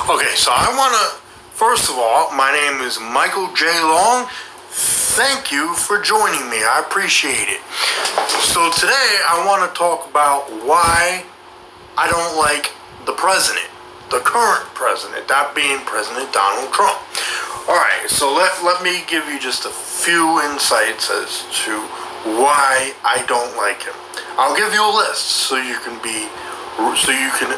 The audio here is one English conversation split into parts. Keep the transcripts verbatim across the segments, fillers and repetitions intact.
Okay, so I want to, first of all, my name is Michael J. Long. Thank you for joining me. I appreciate it. So today I want to talk about why I don't like the president, the current president, that being President Donald Trump. All right, so let, let me give you just a few insights as to why I don't like him. I'll give you a list so you can be, so you can,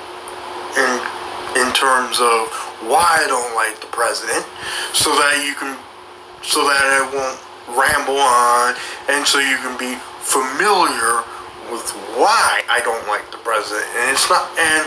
in, in terms of why I don't like the president, so that you can, so that I won't ramble on, and so you can be familiar with why I don't like the president. And it's not, and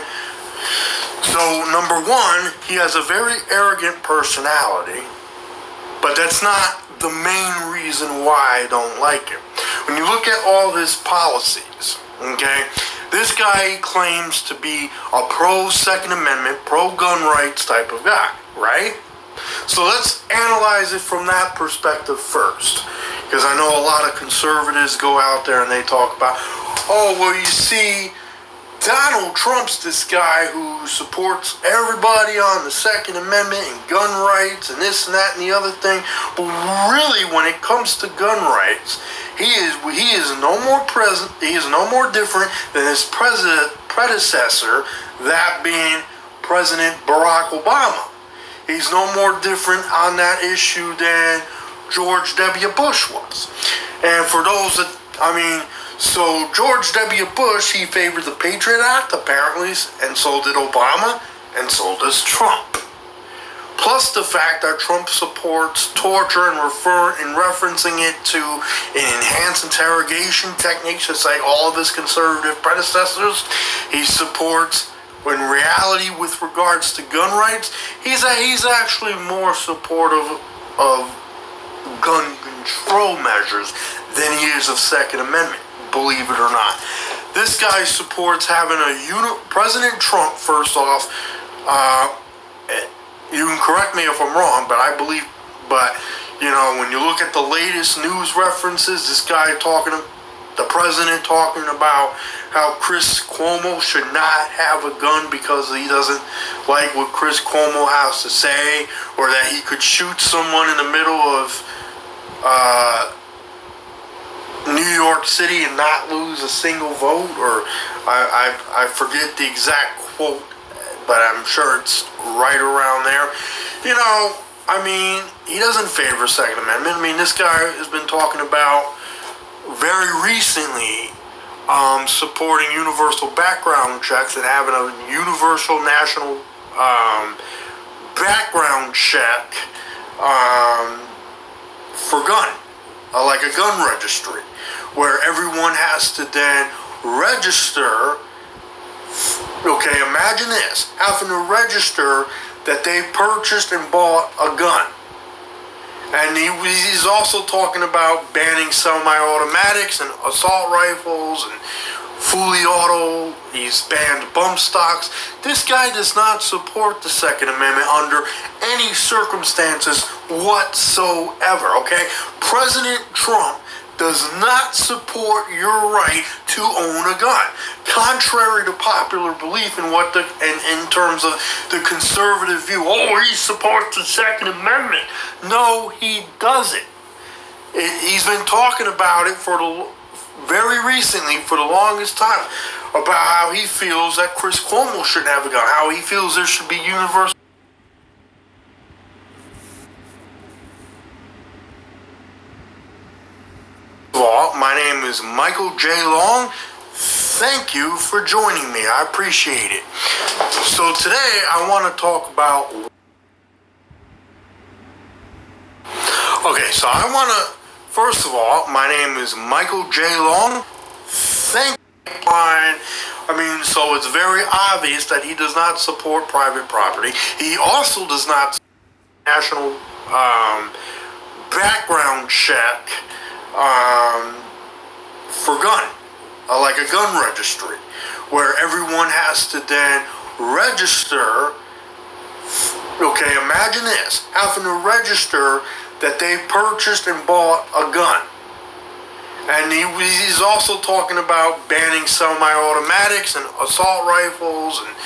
so number one, he has a very arrogant personality, but that's not the main reason why I don't like him. When you look at all of his policies, okay, this guy claims to be a pro-Second Amendment, pro-gun rights type of guy, right? So let's analyze it from that perspective first, because I know a lot of conservatives go out there and they talk about, oh, well, you see, Donald Trump's this guy who supports everybody on the Second Amendment and gun rights and this and that and the other thing. But really, when it comes to gun rights, he is he is no more present. He is no more different than his president predecessor, that being President Barack Obama. He's no more different on that issue than George W. Bush was. And for those that, I mean, so George W. Bush, he favored the Patriot Act, apparently, and so did Obama, and so does Trump. Plus the fact that Trump supports torture and refer in referencing it to an enhanced interrogation technique, just like all of his conservative predecessors. He supports, in reality, with regards to gun rights, he's a, he's actually more supportive of gun control measures than he is of Second Amendment. Believe it or not, this guy supports having a uni- President Trump. First off, uh, you can correct me if I'm wrong, but I believe, but you know, when you look at the latest news references, this guy talking, the president talking about how Chris Cuomo should not have a gun because he doesn't like what Chris Cuomo has to say, or that he could shoot someone in the middle of Uh, New York City and not lose a single vote, or I, I I forget the exact quote, but I'm sure it's right around there. You know, I mean, he doesn't favor Second Amendment. I mean, this guy has been talking about very recently um, supporting universal background checks and having a universal national um, background check um, for gun, uh, like a gun registry, where everyone has to then register. Okay, imagine this, having to register that they purchased and bought a gun. And he, he's also talking about banning semi-automatics and assault rifles and fully auto. He's banned bump stocks. This guy does not support the Second Amendment under any circumstances whatsoever, okay? President Trump does not support your right to own a gun, contrary to popular belief in what the in, in terms of the conservative view. Oh, he supports the Second Amendment. No, he doesn't. It, he's been talking about it for the very recently, for the longest time, about how he feels that Chris Cuomo shouldn't have a gun, how he feels there should be universal. My name is Michael J. Long. Thank you for joining me. I appreciate it. So today I want to talk about... Okay, so I want to... First of all, my name is Michael J. Long. Thank you. I mean, so it's very obvious that he does not support private property. He also does not support national um, background check um, for gun, uh, like a gun registry, where everyone has to then register. Okay, imagine this, having to register that they purchased and bought a gun. And he, he's also talking about banning semi-automatics and assault rifles and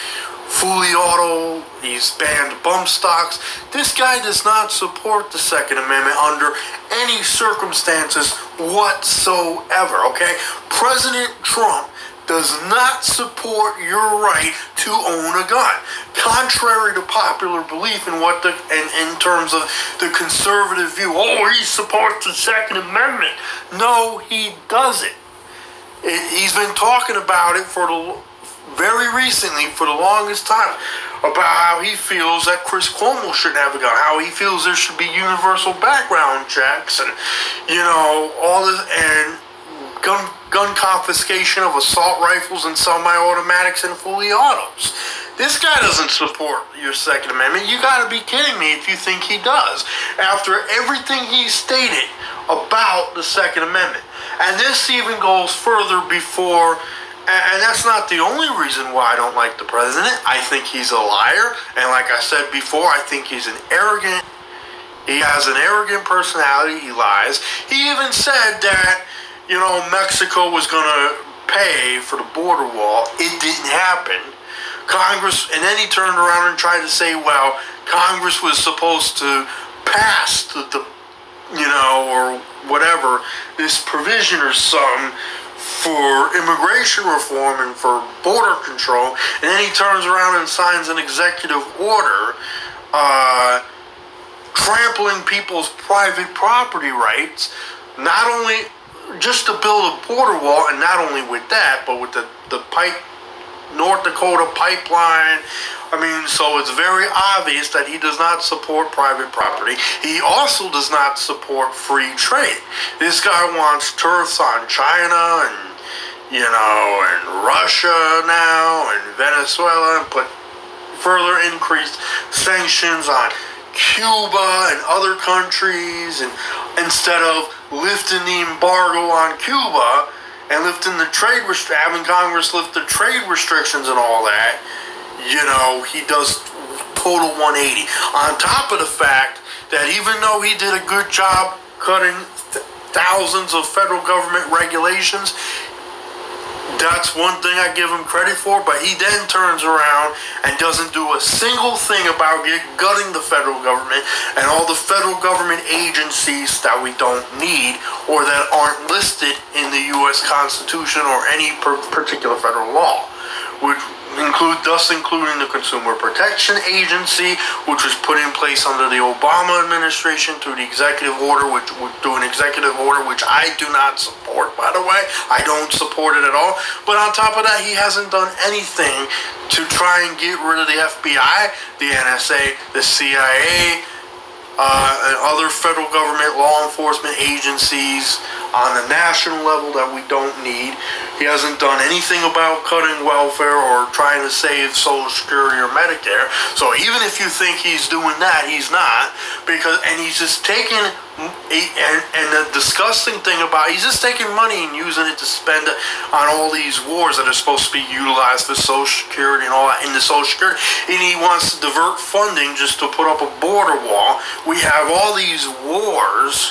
fully auto, he's banned bump stocks. This guy does not support the Second Amendment under any circumstances whatsoever, okay? President Trump does not support your right to own a gun, contrary to popular belief in what the in, in terms of the conservative view. Oh, he supports the Second Amendment. No, he doesn't. It, he's been talking about it for the very recently, for the longest time, about how he feels that Chris Cuomo shouldn't have a gun, how he feels there should be universal background checks, and you know all this, and gun gun confiscation of assault rifles and semi-automatics and fully autos. This guy doesn't support your Second Amendment. You gotta be kidding me if you think he does, after everything he stated about the Second Amendment. And this even goes further before, and that's not the only reason why I don't like the president. I think he's a liar, and like I said before, I think he's an arrogant, he has an arrogant personality, he lies. He even said that, you know, Mexico was going to pay for the border wall. It didn't happen. Congress, and then he turned around and tried to say, well, Congress was supposed to pass the, the you know, or whatever, this provision or something for immigration reform and for border control. And then he turns around and signs an executive order uh, trampling people's private property rights, not only just to build a border wall, and not only with that, but with the, the pipe, North Dakota pipeline. I mean, so it's very obvious that he does not support private property. He also does not support free trade. This guy wants tariffs on China and, you know, and Russia now and Venezuela, and put further increased sanctions on Cuba and other countries, and instead of lifting the embargo on Cuba and lifting the trade rest- having Congress lift the trade restrictions and all that, you know, he does total one eighty. On top of the fact that even though he did a good job cutting th- thousands of federal government regulations, that's one thing I give him credit for, but he then turns around and doesn't do a single thing about get, gutting the federal government and all the federal government agencies that we don't need or that aren't listed in the U S Constitution or any per- particular federal law, which include, thus including the Consumer Protection Agency, which was put in place under the Obama administration through the executive order, which through an executive order which I do not support, by the way. I don't support it at all. But on top of that, he hasn't done anything to try and get rid of the F B I, the N S A, the C I A, uh, and other federal government law enforcement agencies on the national level that we don't need. He hasn't done anything about cutting welfare or trying to save Social Security or Medicare. So even if you think he's doing that, he's not. Because and he's just taking, and, and the disgusting thing about, he's just taking money and using it to spend on all these wars that are supposed to be utilized for Social Security and all that, into Social Security. And he wants to divert funding just to put up a border wall. We have all these wars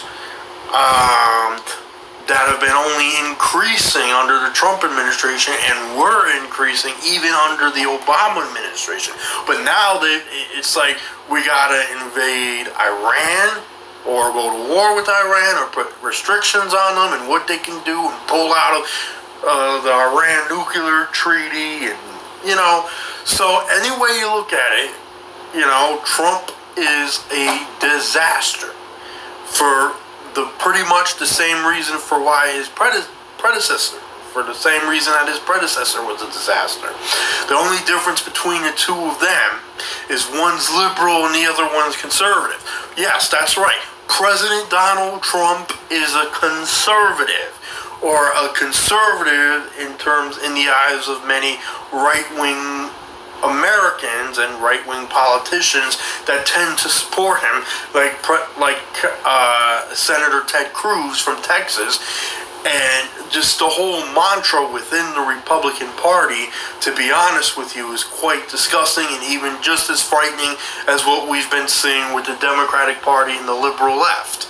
um, that have been only increasing under the Trump administration and were increasing even under the Obama administration. But now they, it's like we gotta invade Iran or go to war with Iran or put restrictions on them and what they can do and pull out of uh, the Iran nuclear treaty, and you know. So any way you look at it, you know, Trump is a disaster for the pretty much the same reason for why his prede- predecessor, for the same reason that his predecessor was a disaster. The only difference between the two of them is one's liberal and the other one's conservative. Yes, that's right. President Donald Trump is a conservative, or a conservative in terms, in the eyes of many right-wing Americans and right-wing politicians that tend to support him, like like uh, Senator Ted Cruz from Texas, and just the whole mantra within the Republican Party, to be honest with you, is quite disgusting and even just as frightening as what we've been seeing with the Democratic Party and the liberal left.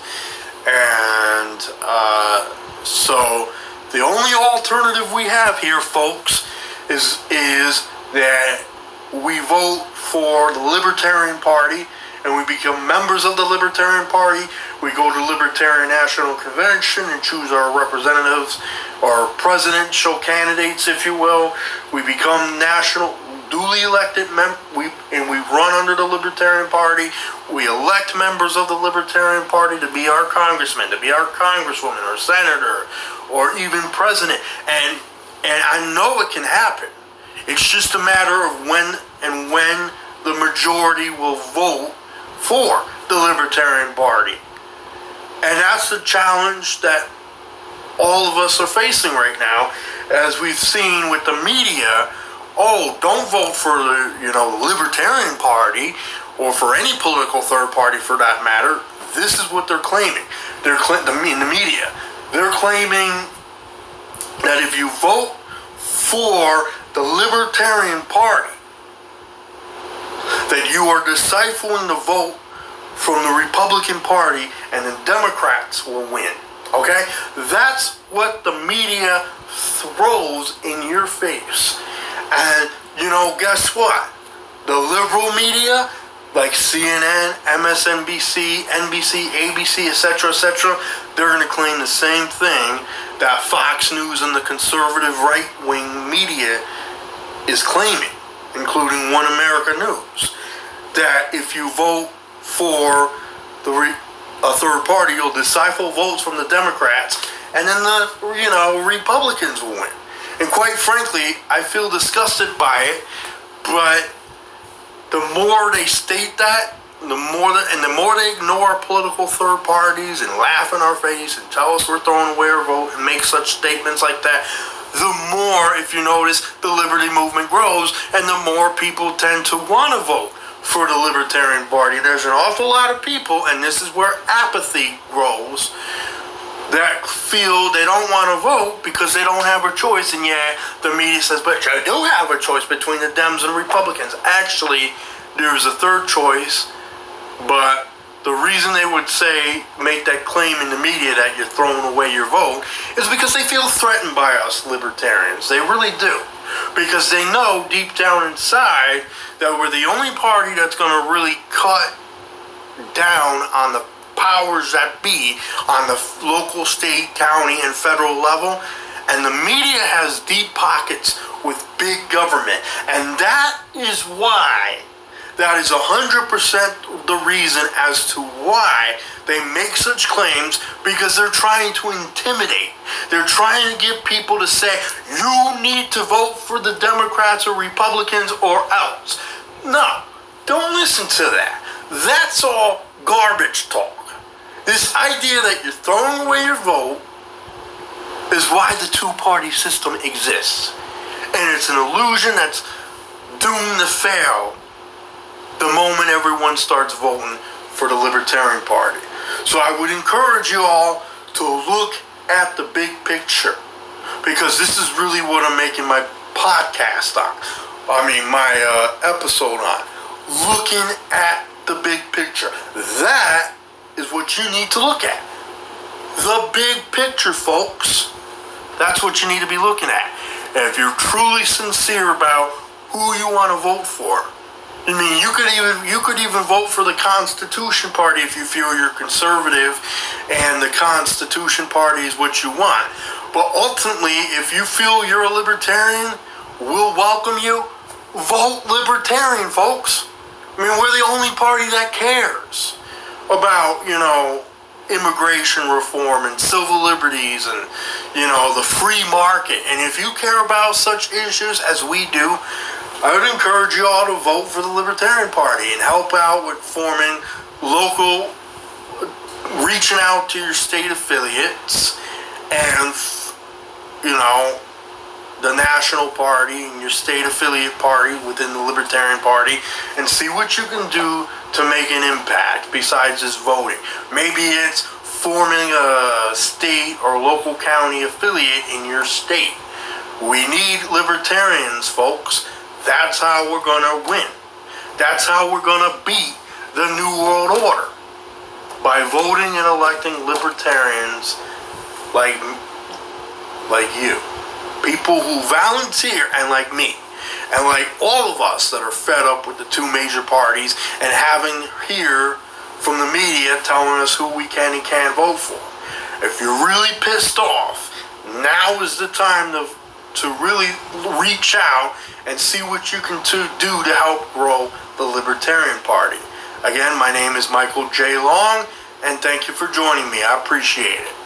And uh, so the only alternative we have here, folks, is is that we vote for the Libertarian Party and we become members of the Libertarian Party. We go to Libertarian National Convention and choose our representatives, our presidential candidates, if you will. We become national, duly elected mem- we and we run under the Libertarian Party. We elect members of the Libertarian Party to be our congressman, to be our congresswoman or senator or even president. And and I know it can happen. It's just a matter of when and when the majority will vote for the Libertarian Party. And that's the challenge that all of us are facing right now, as we've seen with the media. Oh, don't vote for the, you know, the Libertarian Party or for any political third party for that matter. This is what they're claiming. They're cl- the, in the media. They're claiming that if you vote for the Libertarian Party, that you are discipling the vote from the Republican Party and the Democrats will win. Okay? That's what the media throws in your face. And, you know, guess what? The liberal media, like C N N, M S N B C, N B C, A B C, et cetera, et cetera, they're going to claim the same thing that Fox News and the conservative right-wing media is claiming, including One America News, that if you vote for the re- a third party, you'll disciple votes from the Democrats, and then the, you know, Republicans will win. And quite frankly, I feel disgusted by it, but the more they state that, the more that, and the more they ignore political third parties and laugh in our face and tell us we're throwing away our vote and make such statements like that, the more, if you notice, the liberty movement grows, and the more people tend to want to vote for the Libertarian Party. There's an awful lot of people, and this is where apathy grows, that feel they don't want to vote because they don't have a choice. And yet the media says, but you do have a choice between the Dems and Republicans. Actually, there's a third choice, but the reason they would say, make that claim in the media that you're throwing away your vote is because they feel threatened by us libertarians. They really do. Because they know deep down inside that we're the only party that's going to really cut down on the powers that be on the local, state, county, and federal level. And the media has deep pockets with big government. And that is why, that is one hundred percent the reason as to why they make such claims, because they're trying to intimidate. They're trying to get people to say, you need to vote for the Democrats or Republicans or else. No, don't listen to that. That's all garbage talk. This idea that you're throwing away your vote is why the two-party system exists. And it's an illusion that's doomed to fail the moment everyone starts voting for the Libertarian Party. So I would encourage you all to look at the big picture, because this is really what I'm making my podcast on. I mean, my uh, episode on. Looking at the big picture. That is what you need to look at. The big picture, folks. That's what you need to be looking at. And if you're truly sincere about who you want to vote for, I mean, you could even you could even vote for the Constitution Party if you feel you're conservative and the Constitution Party is what you want. But ultimately, if you feel you're a libertarian, we'll welcome you. Vote libertarian, folks. I mean, we're the only party that cares about, you know, immigration reform and civil liberties and, you know, the free market. And if you care about such issues as we do, I would encourage you all to vote for the Libertarian Party and help out with forming local, reaching out to your state affiliates and, you know, the national party and your state affiliate party within the Libertarian Party, and see what you can do to make an impact besides just voting. Maybe it's forming a state or local county affiliate in your state. We need libertarians, folks. That's how we're going to win. That's how we're going to beat the New World Order, by voting and electing libertarians like, like you. People who volunteer, and like me, And like all of us that are fed up with the two major parties and having hear from the media telling us who we can and can't vote for. If you're really pissed off, now is the time to to really reach out and see what you can to do to help grow the Libertarian Party. Again, my name is Michael J. Long, and thank you for joining me. I appreciate it.